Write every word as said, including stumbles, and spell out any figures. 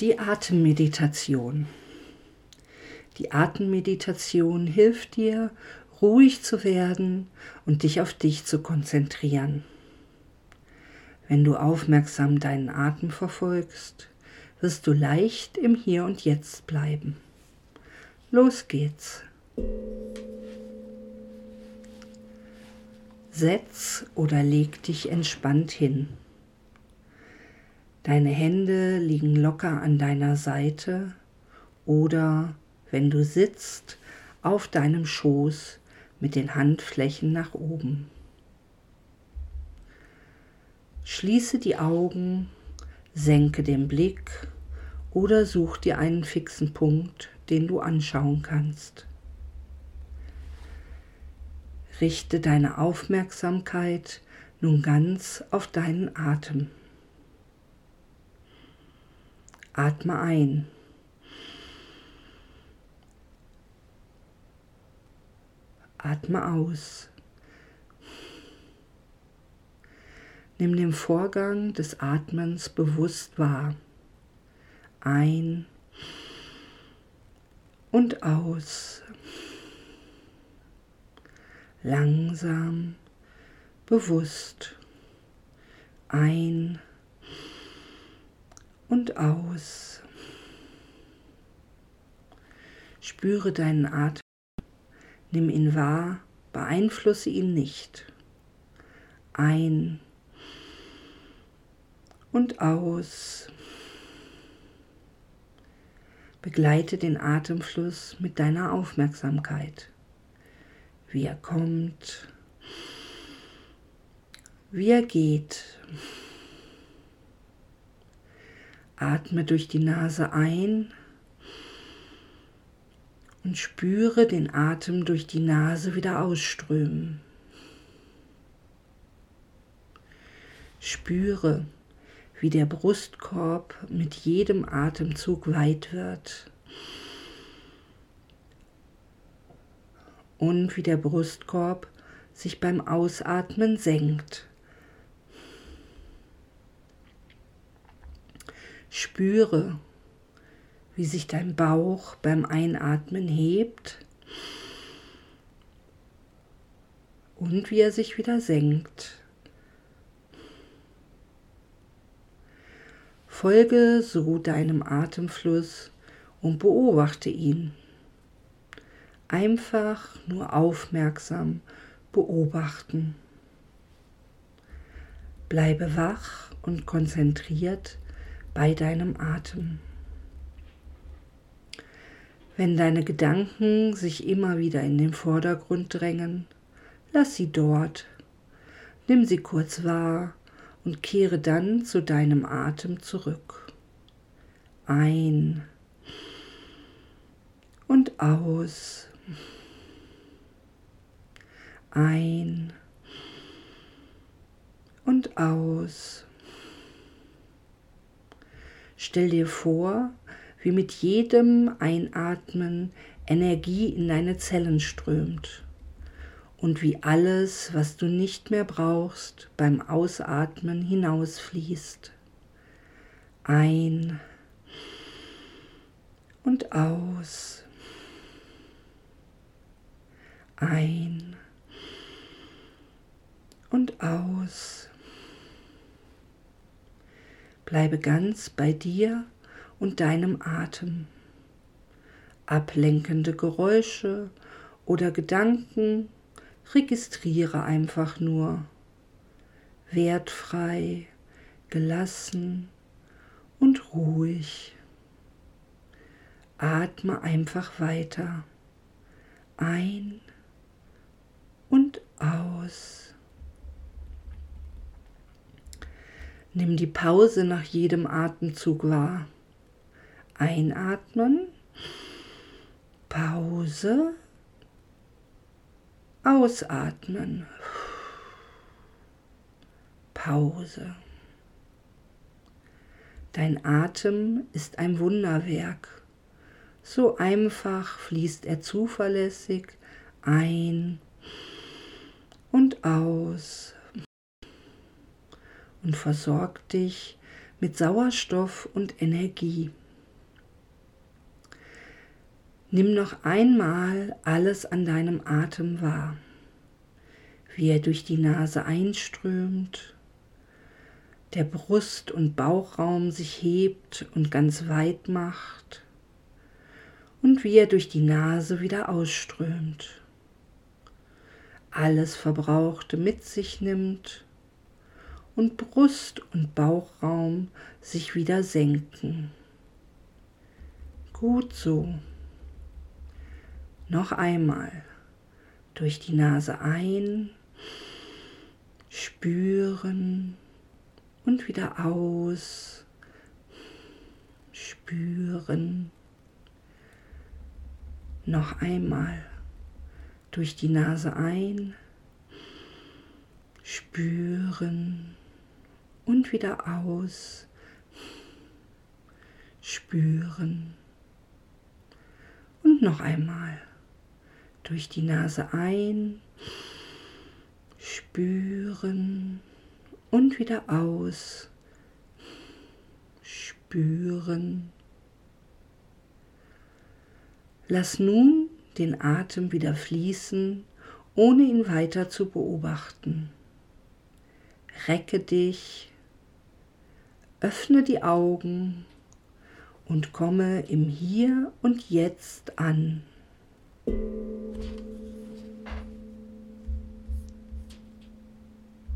Die Atemmeditation. Die Atemmeditation hilft dir, ruhig zu werden und dich auf dich zu konzentrieren. Wenn du aufmerksam deinen Atem verfolgst, wirst du leicht im Hier und Jetzt bleiben. Los geht's! Setz oder leg dich entspannt hin. Deine Hände liegen locker an deiner Seite oder, wenn du sitzt, auf deinem Schoß mit den Handflächen nach oben. Schließe die Augen, senke den Blick oder such dir einen fixen Punkt, den du anschauen kannst. Richte deine Aufmerksamkeit nun ganz auf deinen Atem. Atme ein. Atme aus. Nimm den Vorgang des Atmens bewusst wahr. Ein und aus. Langsam, bewusst. Ein und aus. Spüre deinen Atem, nimm ihn wahr, beeinflusse ihn nicht. Ein und aus. Begleite den Atemfluss mit deiner Aufmerksamkeit. Wie er kommt, wie er geht. Atme durch die Nase ein und spüre den Atem durch die Nase wieder ausströmen. Spüre, wie der Brustkorb mit jedem Atemzug weit wird und wie der Brustkorb sich beim Ausatmen senkt. Spüre, wie sich dein Bauch beim Einatmen hebt und wie er sich wieder senkt. Folge so deinem Atemfluss und beobachte ihn. Einfach nur aufmerksam beobachten. Bleibe wach und konzentriert bei deinem Atem. Wenn deine Gedanken sich immer wieder in den Vordergrund drängen, lass sie dort. Nimm sie kurz wahr und kehre dann zu deinem Atem zurück. Ein und aus. Ein und aus. Stell dir vor, wie mit jedem Einatmen Energie in deine Zellen strömt und wie alles, was du nicht mehr brauchst, beim Ausatmen hinausfließt. Ein und aus. Ein und aus. Bleibe ganz bei dir und deinem Atem. Ablenkende Geräusche oder Gedanken registriere einfach nur. Wertfrei, gelassen und ruhig. Atme einfach weiter. Ein und aus. Nimm die Pause nach jedem Atemzug wahr. Einatmen, Pause, ausatmen, Pause. Dein Atem ist ein Wunderwerk. So einfach fließt er zuverlässig ein und aus und versorgt dich mit Sauerstoff und Energie. Nimm noch einmal alles an deinem Atem wahr, wie er durch die Nase einströmt, der Brust- und Bauchraum sich hebt und ganz weit macht und wie er durch die Nase wieder ausströmt, alles Verbrauchte mit sich nimmt und Brust- und Bauchraum sich wieder senken. Gut so. Noch einmal durch die Nase ein, spüren und wieder aus, spüren. Noch einmal durch die Nase ein, spüren und wieder aus, spüren. Und noch einmal durch die Nase ein, spüren und wieder aus, spüren. Lass nun den Atem wieder fließen, ohne ihn weiter zu beobachten. Recke dich, öffne die Augen und komme im Hier und Jetzt an.